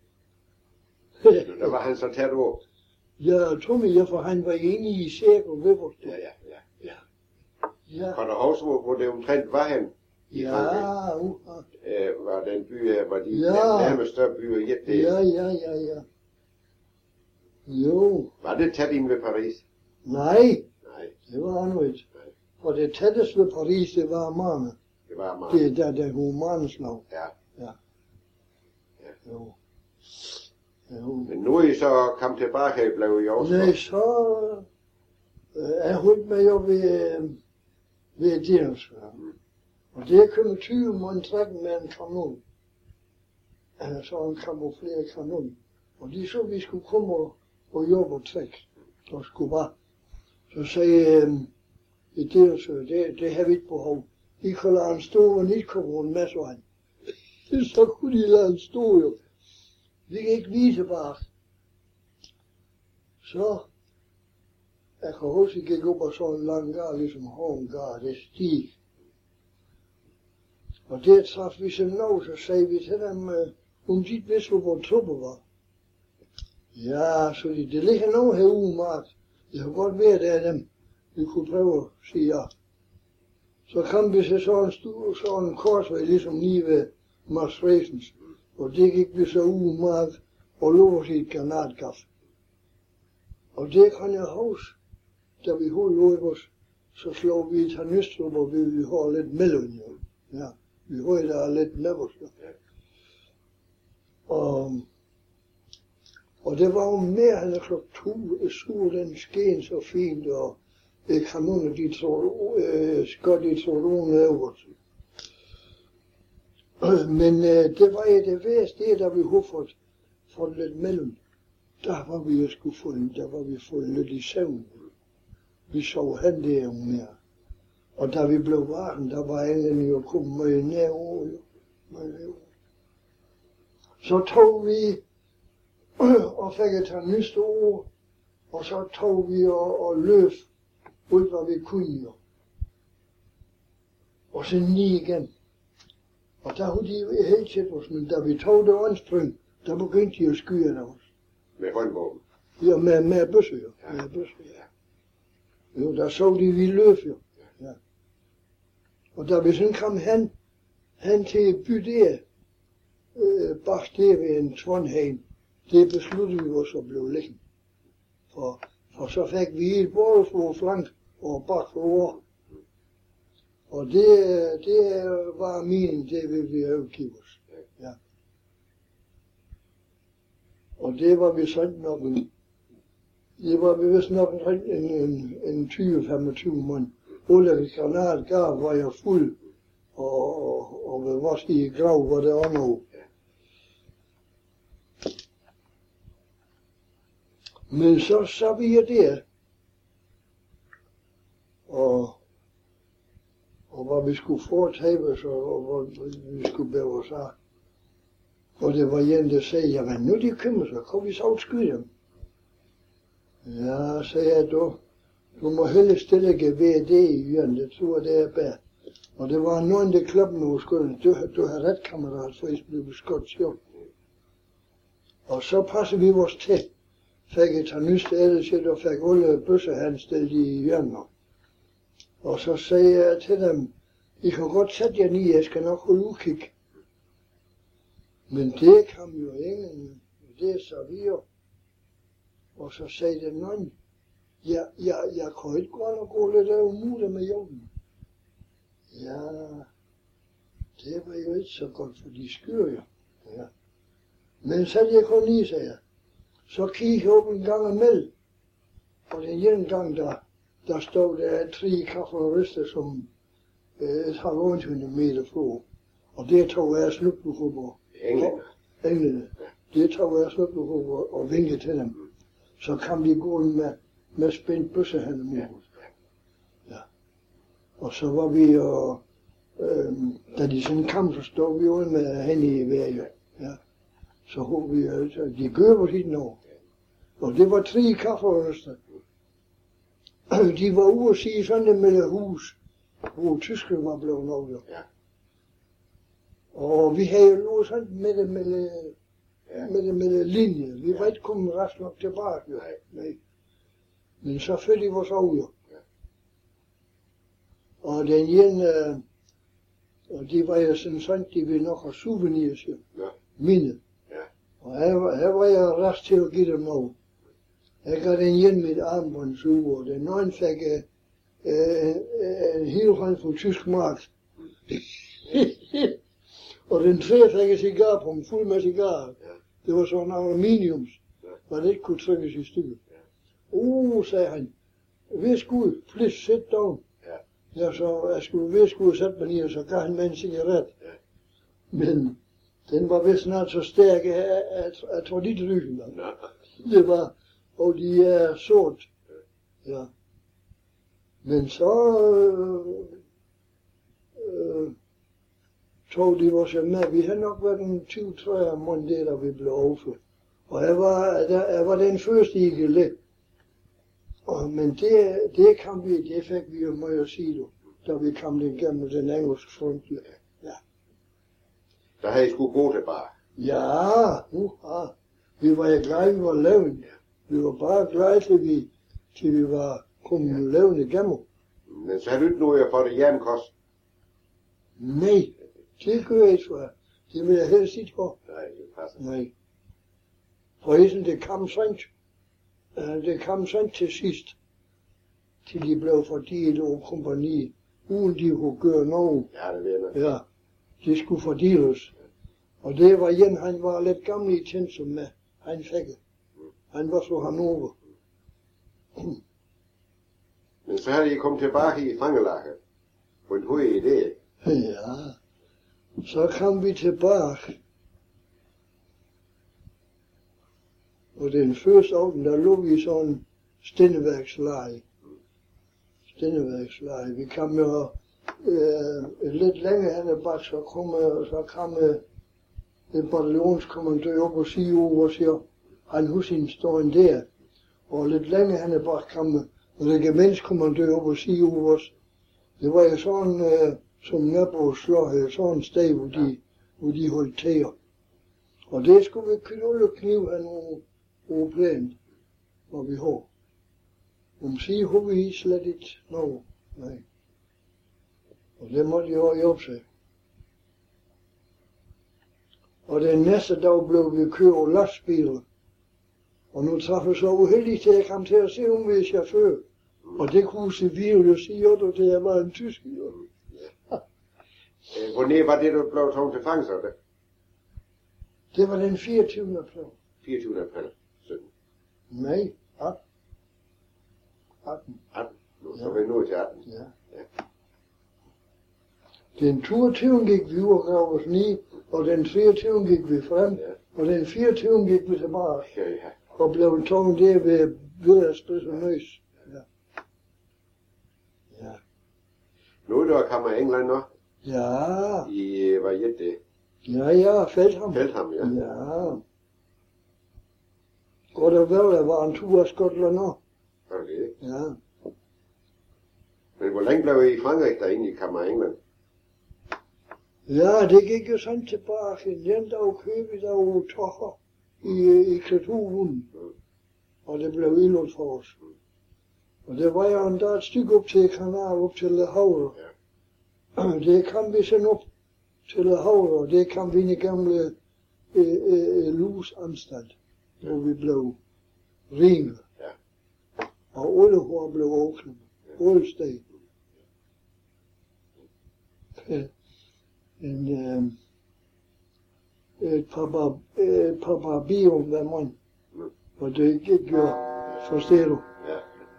Der var han så tæt over? Ja, Tommy, ja, for han var inde i cirkel ved vores. Ja. Kan du huske, hvor det omtrent var han? Ja, var den by, var de nærmest større byer i det? Ja. Jo. Var det tæt inde ved Paris? Nej, det var han ikke. For det tætteste ved Paris, det var Marne. Det var Marne. Det er der humanslag. Ja. Jo. Men nu er I så kommet tilbage, I blev i også? Nej, så jeg holdt mig jo ved deringsfører. Og det kom 20 mand trækken med en kanon. Så en kamufleret kanon. Og de så, vi skulle komme og jobbe og trække. Og skulle bare. Så sagde deringsfører, det har vi ikke behov. I kan lade en stå, og ikke komme rundt med så han. Så kunne de lade en stå jo. Vi kan ikke vise bare. Så jeg kan huske, at jeg gik op og så en lang gar, ligesom Horngar, det stig. Og der traf vi sådan noget, så sagde vi til dem, om de ikke vidste, hvor trupper var. Ja, så det ligger noget herude, Mark. Det har godt været af dem. Vi kunne prøve at sige ja. Så kom vi til sådan en korsvej, ligesom lige ved Mads Fresens. Og det gik vi så ud, Mark, og lå os i et granatkaffe. Og det kan jeg huske, da vi holdt os, så slog vi til Nystrup, og vi har lidt mellem, jo. Ja, vi har der lidt med os, jo. Og det var jo mere end klokken 2, solen sken så fint, og kanonerne, de skød de trådene over. Men det var i det værste, da vi havde fået lidt mellem. Der var vi jo sgu fået lidt i søvn. Vi sov hen der mere. Og da vi blev varen, der var englen jo kommet meget nær over, jo. Så tog vi og fik et nyt ord, og så tog vi og løb ud, hvad vi kunne, jo. Og så ned igen. Og der havde de jo helt set os, men da vi tog det åndspring, der begyndte de at skyde af os. Med håndvåben? Ja, med bøsser, jo. Ja. Med bøsser, ja. Jo, der så de, vi løb, jo. Ja. Og da vi sådan kom hen til by der, bag der ved en Trondheim, det besluttede vi os at blive liggende. For så fik vi et både for flank og bak for år. Og det var min, det ville vi overgive os. Ja. Og det var vi sådan nok det var vi vist nok en 20-25 måned. Alle granater gav var jeg fuld, og ved vores i grav var det også noget. Men så vi der, og hvad vi skulle foretage os, og hvad vi skulle bære os af. Og det var en, der sagde, jamen nu de kommer, så kan vi så skyde dem. Ja, sagde jeg, du må hellere stille gevær det i hjørnet, det tror jeg, det er bedre. Og det var nogen, der klappede mig på skulderen, du har ret, kammerat, for I blev skudt sjovt. Og så passede vi vores til. Fik et tarnyst ellers, og fik alle bøsser, han stillede i hjørnet. Og så sagde jeg til dem, I kan godt sætte jer ned, jeg skal nok holde udkig. Men det kom jo ingen, det så vi jo. Og så sagde den nogen, jeg kan ikke gå lidt af umuligt med jorden. Ja, det var jo ikke så godt, for de skyder jo. Ja. Men så jeg kun lige, sagde jeg. Så kiggede jeg op en gang imellem. Og den ene gang, der stod der 3 kafferister, som et halvandet meter fra. Og det tog jeg slutbehov på. Englene. Det tog jeg slutbehov på og vinkede til dem. Så kom de gående med spændt bøsse hen mod os. Ja. Og så var vi og da de sådan kom, så stod vi ude med hende i vejret. Ja. Så håbede vi, at de gør på sit år. Og det var 3 kafferister. De var ude at sige sådan det med det hus, hvor tyskerne var blevet lovligt. Ja. Og vi havde jo lov sådan med det linje. Vi var ikke kommet ret nok tilbage. Jo. Nej. Men så følte vi vores over. Ja. Og den ene, og de var jo sådan, de ville nok have souvenirs, jo. Ja. Mine. Ja. Og her var jeg ret til at give dem noget. Jeg gav den ene mit armbåndsur, og den anden fik en hel håndfuld tysk mark. Og den tredje fik en cigarpunkt fuld med cigarer. Det var sådan aluminiums, hvor det ikke kunne trykkes i stykker. Sagde han, værskud, please sit down. Ja, så jeg skulle værskud sætte mig ned, og så gav han med en cigaret. Men den var vist snart så stærk, at jeg tror de rygen. Det var, og de er sort. Ja. Men så tog de vores med. Vi havde nok været en 20-30 måneder, da vi blev overført. Og jeg var den første i gelé. Men det kom vi, det fik vi jo meget at sige, da vi kom igennem den engelske front. Ja. Der havde I skulle gå tilbage? Ja, vi var jo glade, vi var levende. Vi var bare glade, til vi var kommet levende igennem. Men så har du ikke noget for det hjernekost? Nej, det gør jeg ikke for. Det vil jeg helst ikke for. Nej, det passer. Nej. For det kom sådan til sidst. til de blev fordelt over kompagni, uden de kunne gøre noget. Ja, det ved jeg. Ja, de skulle fordeles. Og det var en, han var lidt gammel i tændsom med. Han fik det. Han var så Hannover. Men så havde I kommet tilbage i fangelaget. Hvordan havde I det? Ja, så kom vi tilbage. Og den første aften, der lå vi i sådan en stændeværksleje. Vi kom jo lidt længere hen ad bak, så kom en bataljonskommandør op og sige over og siger, han husker står en der. Og lidt længere hen ad bak kom en regimentskommandør op og sige over os. Det var jo sådan, som naboslag, sådan et sted, hvor de holdt til. Og det skulle vi knulde kniv af nogle plan, hvor vi har. Om sige, har vi slet ikke noget. Nej. Og det måtte jeg også hjælpe sig. Og den næste dag blev vi kørt lastbiler. Og nu traf jeg så uheldigt, at jeg kom til at se, om vi er chauffør. Og det kunne civil jo sige, at jeg var en tysk. Hvornår var det, du blev taget til fange, så det? Det var den 24. april. 24. april 17. Nej, 18. 18. Nu så vi nået til 18. Ja. Den 22. gik vi ud og gav os ned, og den 23. gik vi frem, og den 24. gik vi tilbage. Ja. Og blev taget der ved Vøderspids og Nøs. Ja. Nu er der kommet England nå. Ja. I var det. Ja, Feldham. Feldham, ja. Ja. Godt og vel, der var en tur af Skotland nå. Okay. Ja. Men hvor længe blev I i Frankrig, der egentlig kommer England? Ja, det gik jo sådan tilbage. En dag købte der jo tocher i Klaturen. Og det blev ildet for os. Og det var jo endda et stykke op til kanalen, op til Le Havre. Ja. Det kom vi sådan op til Le Havre, og det kom vi ind i gamle lusanstalt, hvor vi blev ringet. Ja. Og alle hår blev åbnet. Alle steder. Et par barbier hver mand. Og det gik jo, forstår du. Ja.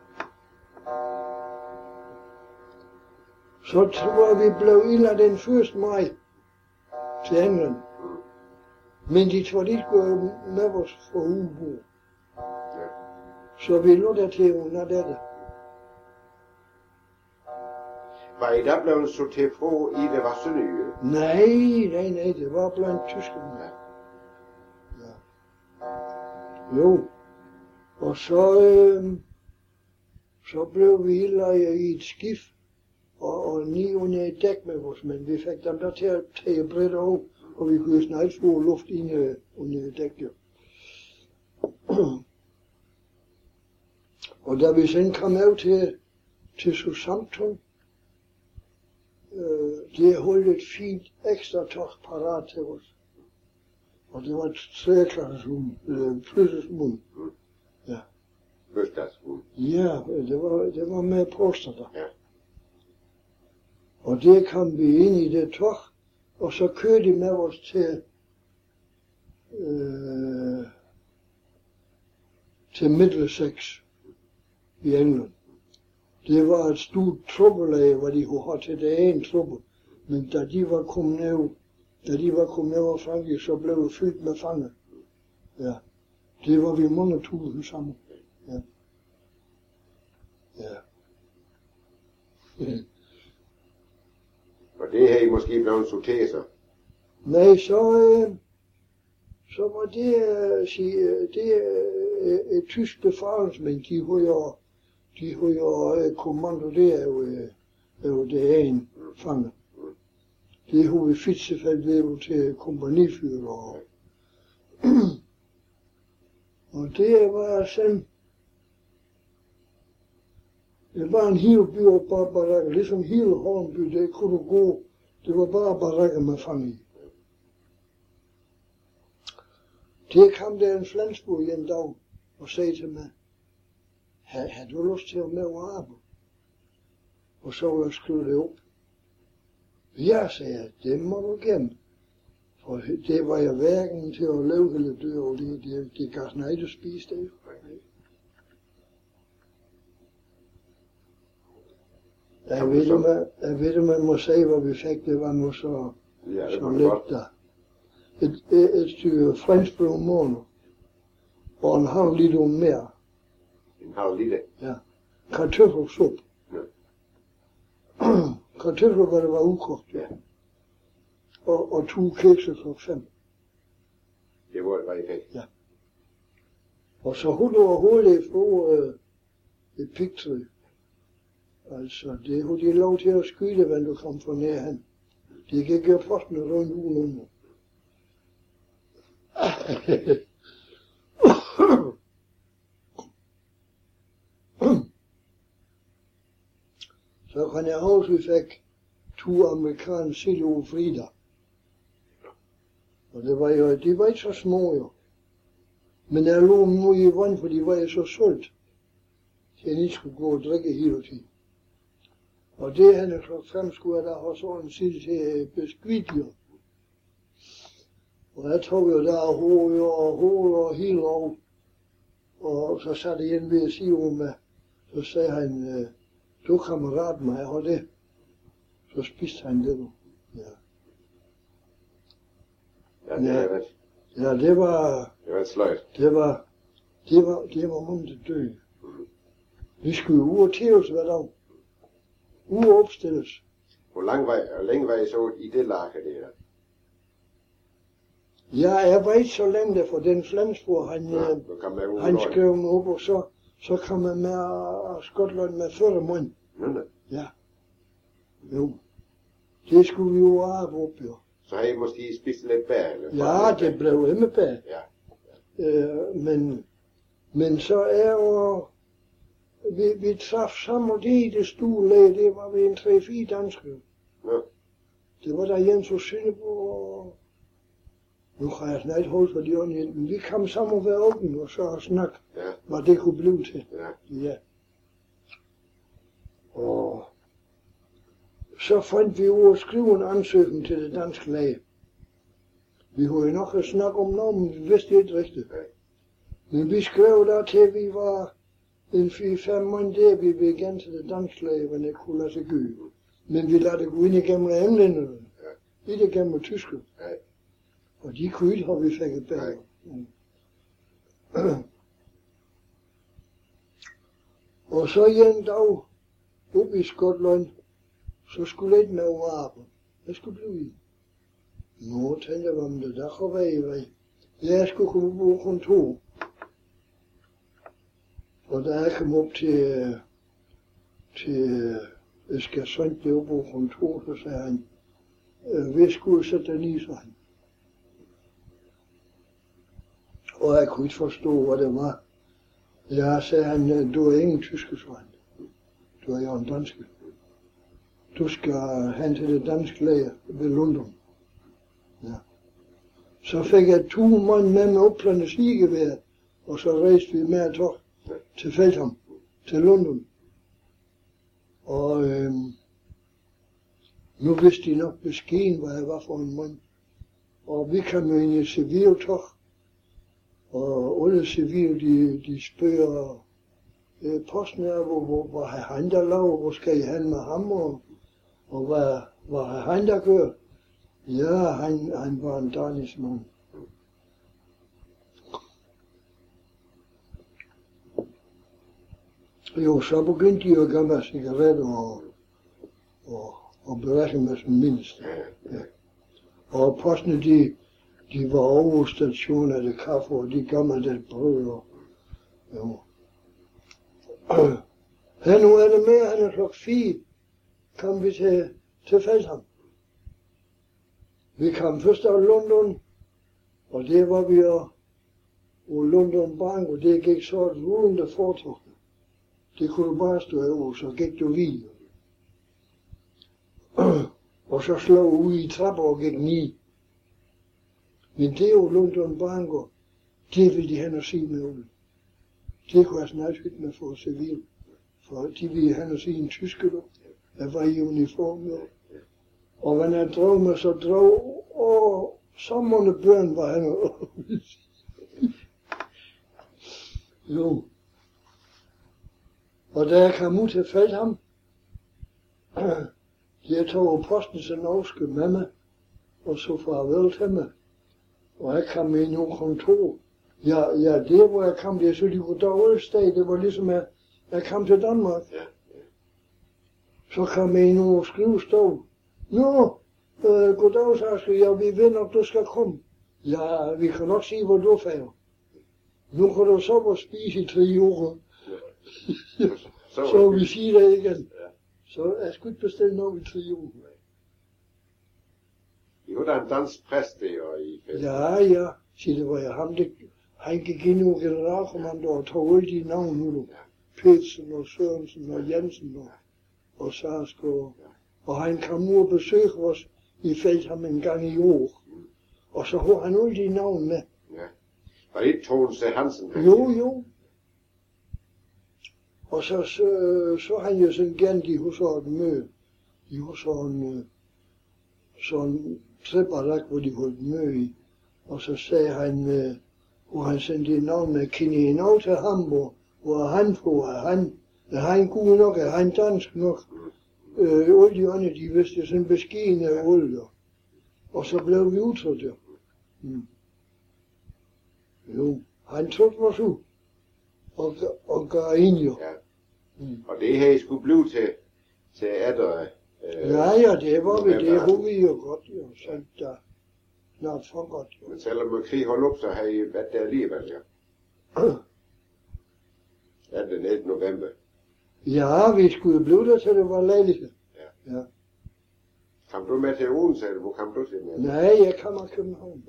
Så tror jeg, vi blev indlagt den 1. maj til England. Men de tror, de skulle med os for ugebord. Ja. Så vi lå der til under dette. Var I der blevet sorteret fra, I det var sønderjyde? Nej, det var blandt tyskerne. Ja. Jo. Og så blev vi indlejret i et skib, og 900 i dæk med os, men vi fik dem der til at tage bredt over, og vi kunne snart få luft inde under dækket. Og da vi sen kom af til Southampton, de holdt et fint ekstra tog parat til os. Og det var et træklassesrum, flyttesrum. Ja. Bøstadsrum. Ja, det var med polster der. Ja. Og der kom vi ind i det tog, og så kørte de med os til Middlesex i England. Det var et stort truppelag, hvor de kunne have til det ene truppe. Men da de var kommet ned over Frankrig, så blev det fyldt med fanger. Ja. Det var vi mange tusind sammen. Ja. Ja. Og det havde I måske blevet sorteret så? Nej, så var det et tysk befalingsmænd, de havde jo kommando der over det ene fanger. Det havde vi fitsefældt til kompanifyrer. Og det var sådan, det var en hel by og bare barakker, ligesom hele Hornby, det kunne du gå, det var bare barakker med fange i. Der kom der en flansburg en dag og sagde til mig, har du lyst til at med og arbejde? Og så ville jeg skrive det op. Ja, sagde jeg, det må du gemme. For det var jeg hverken til at leve eller dø, og det gav sådan ikke at spise det. Jeg ved, man må sige, hvad vi fik, det var nu så lidt der. Et stykke franskbrød om morgenen, og en halv liter mere. En halv liter? Ja. Kartoffelsuppe. Ja. Kartofler, hvor det var ukogt. Ja. Og 2 kekser for 5. Det var det, hvad I fik? Ja. Og så hul over hovedet for et pigtræ. Altså, det havde de lov til at skyde, når du kom for nær hen. De gik jo posten rundt udenunder. Så kan jeg huske, vi fik 2 amerikanske silo Frida. Og det var jo, de var ikke så små jo. Men jeg lå dem nu i vand, for de var jo så sult. Så jeg ikke skulle gå og drikke hele tiden. Og det henne klokken 5 skulle jeg da have sådan en side til biskuit jo. Og jeg tog jo der hoved og hele over. Og så satte jeg en ved at sige om mig. Så sagde han, du kammerat mig, og det. Så spiste han det nu. Ja. Ja, det var... Det var et sløjt. Det var mundt død. Vi skulle jo ud og tæves hver dag. Ud og opstilles. Hvor længe var I så i det lager der? Ja, jeg var ikke så længe der, for den Flensborg, han skrev mig op, og så kom man med Skotland med 40 måneder. Ja. Jo. Det skulle vi jo arbejde op, jo. Så har I måske spist lidt bær? Ja, det blev emmebær. Ja. Men så er jo... Vi traf sammen, og det stue læge, det var vi en 3-4 danskere. Ja. Det var der Jens og Sønderborg. Nu har jeg snart holdt for de ånde, men vi kom sammen og være åben og så snakke, hvad det kunne blive til. Ja. Og så fandt vi jo at skrive en ansøgning til det danske læge. Vi havde jo nok at snakke om noget, men vi vidste ikke rigtigt. Men vi skrev der til, at vi var en 4-5 måneder, vi ville igen til det danske læge, men det kunne lade sig gøre. Men vi lader det gå ind igennem englænderne, ikke igennem tyskerne. Og de kunne ikke have vi fik et bag. Og så en dag, oppe i Skotland, så skulle jeg ikke med over arbejde. Jeg skulle blive i. Nå, tænkte jeg, om det der kunne være i vej. Jeg skulle kunne bo på kontor. Og da jeg kom op til Østersund, det var på kontor, så sagde han, vi skulle sætte den i, så han. Og jeg kunne ikke forstå, hvad det var. Ja, sagde han, du er ingen tyske, så han. Du er jo en dansker. Du skal hen til det danske læge ved London. Ja. Så fik jeg 2 mand med mig opplandet snigevær, og så rejste vi med tog til Feltham, til London. Og nu vidste de nok beskeden, hvad jeg var for en mand. Og vi kom jo ind i civiltog, og alle civile, de spørger posten er, hvor har han der lavet, hvor skal I hen med ham, og hvad har han der gjort? Ja, han var en danisk mand. Jo, så begyndte de at gøre med cigaretter og berette med som mindst. Ja. Og postene, de var over stationen af det kaffe, og de gav mig det brød. Jo. Her nu er det mere, han er klokken 4, kom vi til Feltham. Vi kom først af London, og det var vi jo London Bank, og det gik så et rullende fortog. Det kunne du bare stå over, så gik du videre. Og så slog ud i trapper og gik ned. Men det er jo London Bank, og det ville de hen og sige med ud. Det kunne jeg snart hytte med for civil. For de ville hen og sige en tysker, Jeg var i uniform, jo. Og når han drog mig, så drog, og sommerne børn var han jo. Og da jeg kom ud til Feldham, jeg tog posten til norske med mig, og så farvel til mig. Og jeg kom ind i nogle kontor. Ja, det hvor jeg kom, det så de var dårlige sted, det var ligesom, jeg kom til Danmark. Så kom jeg ind i nogle skrivestol. Nå, goddag, Saske, ja, vi ved nok, du skal komme. Ja, vi kan nok sige, hvor du er færdig. Nu kan du så og spise i 3 uger. Så vi siger det igen. Så jeg skulle ikke bestille noget i 3 uger. I var der en dansk præst der i Feldham. Ja, så det var jeg ham, han gik ind i generalkommando og tog alle de navn nu. Petersen og Sørensen og Jensen og Sarsgaard. Og han kom ud og besøgte os i Feldham en gang i år. Og så havde han alle de navn med. Ja. Var det ikke Troels Hansen? Jo. Og så han jo sådan gerne, de havde så et møde. De havde sådan trebarak, hvor de holdt møde i. Og så sagde han, hvor han sendte et navn med, kender I noget til Hamburg? Hvor er han fra? Er han god nok? Er han dansk nok? Alle de andre, de vidste sådan beskeden af olie. Og så blev vi udtrykt der. Jo, han tog os ud. Og gav ind jo. Ja. Og det her skulle blive til efter... Ja, det var vi, det havde vi jo godt, jo. Så der snart for godt, jo. Men selvom krig holdt op, så har I været der alligevel, ja. Ja, den 11. november. Ja, vi skulle blive der, til det var lejlighed. Ja. Kom du med til Odense, eller hvor kom du til med? Nej, jeg kom af København.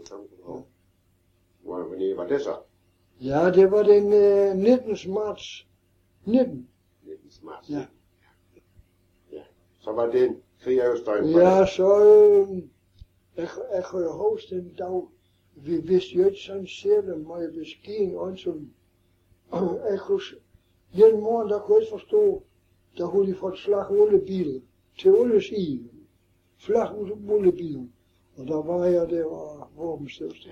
Hvor var det så? Ja, det var den 19. marts. 19. Marts. Ja. Så var det en krig af Østøjen. Ja, så jeg kan jo huske den dag, vi vidste jo ikke sådan selv meget beskeden, og sådan, jeg kunne, den morgen, der kunne jeg ikke forstå, der havde de fået slag oliebiler til alle sider. Flag oliebiler. Og der var jeg, det var våbenstøvst.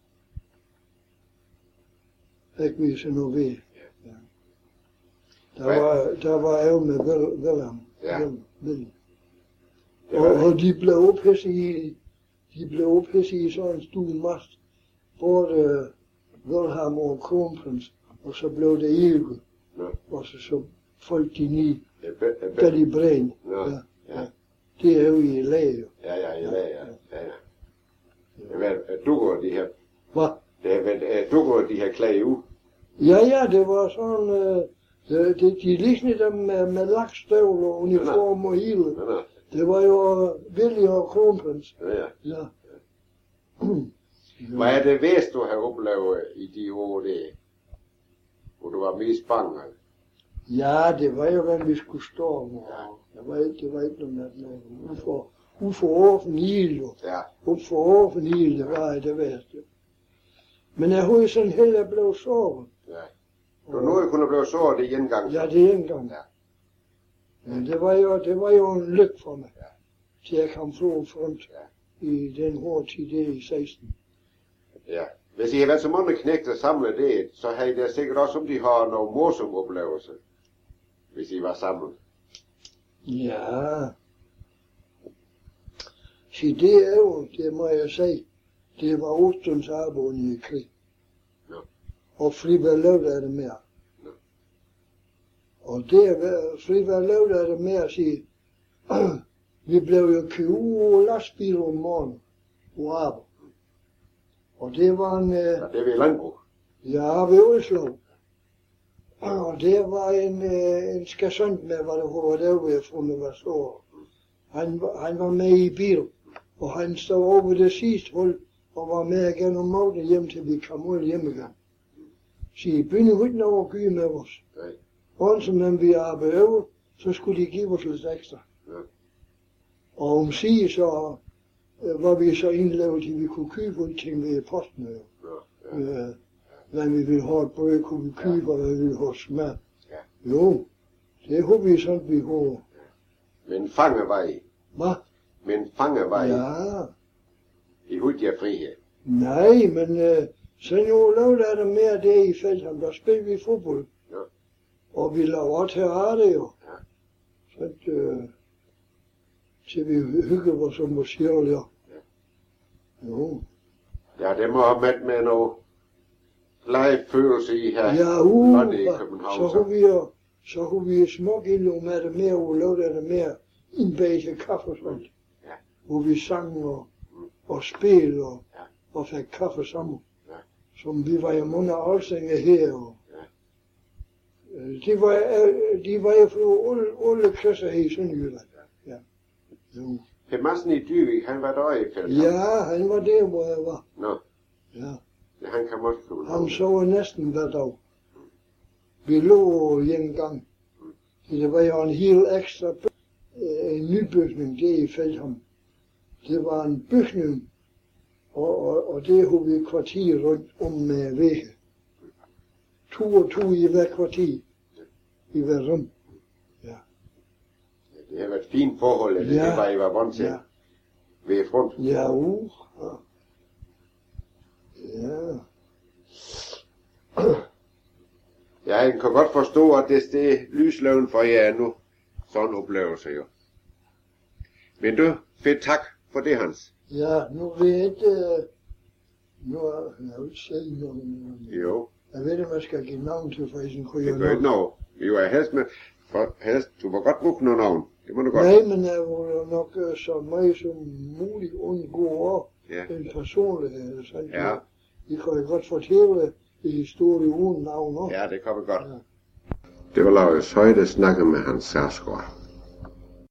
Jeg kunne se noget ved. Ja. Der var jeg jo med Velham. Og de blev ophidset i sådan en stor mast. Både Velham og Kronprins. Og så blev det ilde. Og så faldt de ned, da de brændte. Ja. Det er jo i lag. Ja, i lag, ja. Dukker de her... Hvad? Det har været dukker de her klæde ud. Ja, det var sådan... de lignede dem med lakstøvler og uniform og hele. Det var jo Willy og Kronprins. Ja. Hvad er det værste, du har oplevet i de år, hvor du var mest bange? Ja, det var jo, hvad vi skulle stå. Det var ikke noget ud for åben ild, jo. Ud for åben ild, det var det værste. Men jeg havde sådan heller blevet såret. Ja. Du nåede kunne blive såret det en gang? Ja, det en gang. Ja. Men det var jo en lykke for mig, til jeg kom fra front i den hårde tid, det i 16. Ja. Hvis I har været så mange knægter samlet det, så har I da sikkert også, om de har nogle morsomme oplevelser, hvis I var samlet. Ja. Så det er jo, det må jeg sige, det var Ostens arbejde i krig. Ja. Og Friberg lavede af det mere. Ja. Og det Friberg lavede af det mere at sige, vi blev jo købt og lastbiler om morgenen på arbejde. Og det var en... Ja, det er ved landbrug. Ja, ved Oslo. Og det var en skasant med, hvad det var derude, for det var så. Han var med i bil, og han stod over det sidste hold, og var med igen om morgenen hjem, til vi kom ud hjem igen. Så I begyndte ikke noget at give med os. Og som vi arbejdede over, så skulle de give os lidt ekstra. Og om sige så var vi så indlavet til, vi kunne købe alle ting ved posten. Hvad vi ville have et brød, kunne vi købe, og hvad vi ville have smag. Jo, det havde vi sådan, vi havde. Men fangevej. Hvad? Men fangevej. Ja. I hurtigere frihed. Nej, men så nu lavede jeg det mere der i Feldham, der spillede vi fodbold. Ja. Og vi lavede også teater jo. Ja. Så til vi hyggede os som musiker, ja. Jo. Ja, det må have med noget legefølelse i her. Ja, Landet i København. så kunne vi smukke ind med det mere, og lavede det mere en bage kaffe og sådan. Ja. Hvor vi sang og spillede og fik kaffe sammen. Ja. Som vi var i munde af Alstinge her. Og, Ja. de var jo fra alle klasser her i Sønderjylland. Ja. Jo. Per Madsen i Dyvik, han var der i Feldham. Ja, han var der, hvor jeg var. Nå. Ja. Ja, han kan også komme. Han så næsten hver dag. Vi lå en gang. Det var jo en helt ekstra en nybygning der i Feldham. Det var en bygning, og det havde vi kvarter rundt om med vægge. 2 og 2 i hver kvarter. I hver rum. Ja. Det har været et fint forhold, det var I var vant til. Ja. Ved front. Ja, ja. Ja. Ja, jeg kan godt forstå, at det er lysløven for jer nu. Sådan en oplevelse jo. Men du, fedt tak for det, Hans. Ja, nu ved jeg ikke, nu er jeg jo ikke selv nogen. Jo. Jeg ved ikke, man skal give navn til, for sådan kunne Det jeg gør ikke noget. Jo, jeg helst med, for helst, du må godt bruge noget navn. Det må du godt. Nej, men jeg vil nok så meget som muligt undgå en personlighed. Sådan, Ja. I kan jo godt fortælle en historie uden navn også. Ja, det kan vi godt. Ja. Det var Laurids Høj, der snakkede med Hans Sarsgaard.